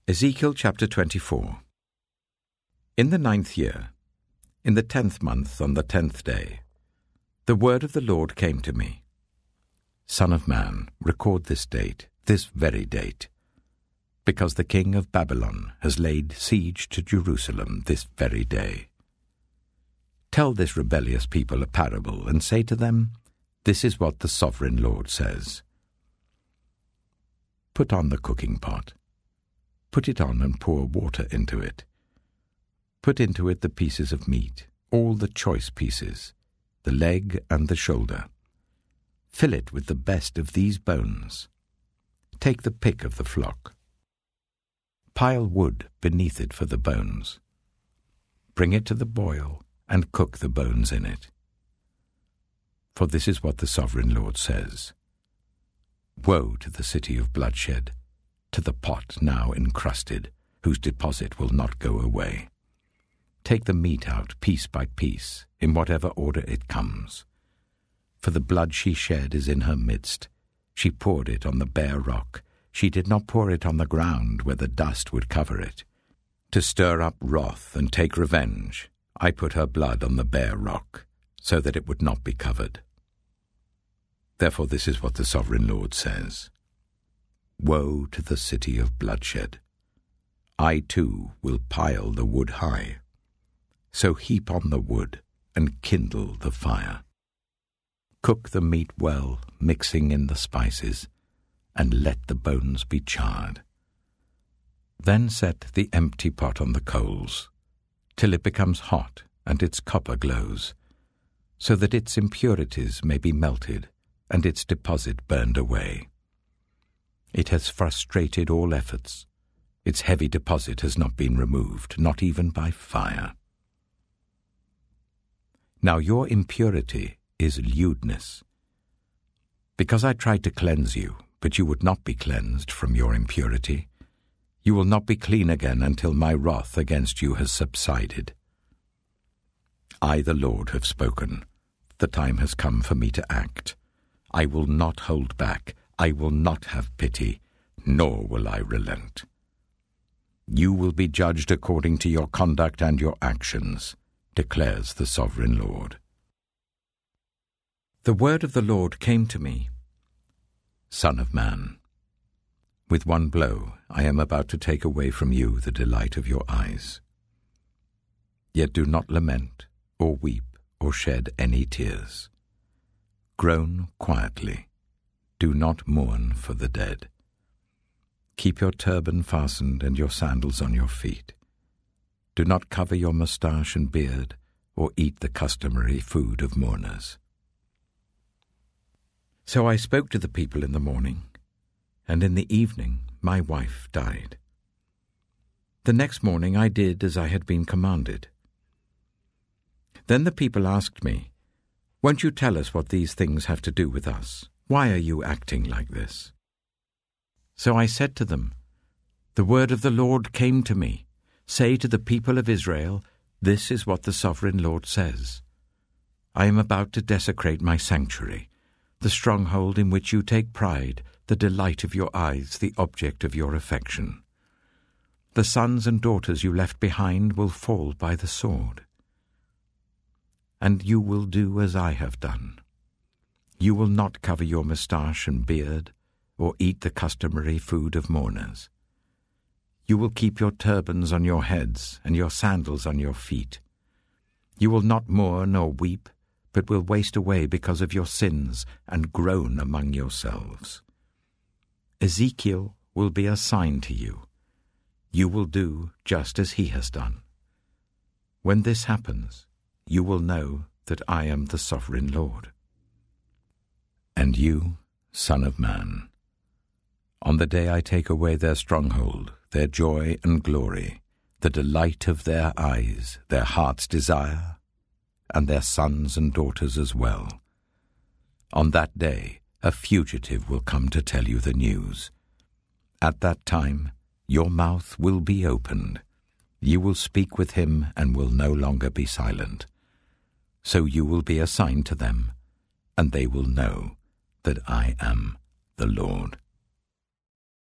Ezekiel chapter 24. In the 9th year, in the 10th month, on the 10th day, the word of the Lord came to me. Son of man, record this date, this very date, because the king of Babylon has laid siege to Jerusalem this very day. Tell this rebellious people a parable, and say to them, This is what the sovereign Lord says. Put on the cooking pot. Put it on and pour water into it. Put into it the pieces of meat, all the choice pieces, the leg and the shoulder. Fill it with the best of these bones. Take the pick of the flock. Pile wood beneath it for the bones. Bring it to the boil and cook the bones in it. For this is what the sovereign Lord says. Woe to the city of bloodshed, to the pot now encrusted, whose deposit will not go away. Take the meat out piece by piece, in whatever order it comes. For the blood she shed is in her midst. She poured it on the bare rock. She did not pour it on the ground where the dust would cover it. To stir up wrath and take revenge, I put her blood on the bare rock, so that it would not be covered. Therefore this is what the sovereign Lord says. Woe to the city of bloodshed. I too will pile the wood high. So heap on the wood and kindle the fire. Cook the meat well, mixing in the spices, and let the bones be charred. Then set the empty pot on the coals, till it becomes hot and its copper glows, so that its impurities may be melted and its deposit burned away. It has frustrated all efforts. Its heavy deposit has not been removed, not even by fire. Now your impurity is lewdness. Because I tried to cleanse you, but you would not be cleansed from your impurity, you will not be clean again until my wrath against you has subsided. I, the Lord, have spoken. The time has come for me to act. I will not hold back. I will not have pity, nor will I relent. You will be judged according to your conduct and your actions, declares the sovereign Lord. The word of the Lord came to me. Son of man, with one blow I am about to take away from you the delight of your eyes. Yet do not lament, or weep, or shed any tears. Groan quietly. Do not mourn for the dead. Keep your turban fastened and your sandals on your feet. Do not cover your moustache and beard, or eat the customary food of mourners. So I spoke to the people in the morning, and in the evening my wife died. The next morning I did as I had been commanded. Then the people asked me, Won't you tell us what these things have to do with us? Why are you acting like this? So I said to them, The word of the Lord came to me. Say to the people of Israel, This is what the sovereign Lord says. I am about to desecrate my sanctuary, the stronghold in which you take pride, the delight of your eyes, the object of your affection. The sons and daughters you left behind will fall by the sword. And you will do as I have done. You will not cover your moustache and beard, or eat the customary food of mourners. You will keep your turbans on your heads and your sandals on your feet. You will not mourn or weep, but will waste away because of your sins and groan among yourselves. Ezekiel will be a sign to you. You will do just as he has done. When this happens, you will know that I am the sovereign Lord. And you, Son of man, on the day I take away their stronghold, their joy and glory, the delight of their eyes, their heart's desire, and their sons and daughters as well, on that day a fugitive will come to tell you the news. At that time your mouth will be opened. You will speak with him and will no longer be silent. So you will be a sign to them, and they will know that I am the Lord.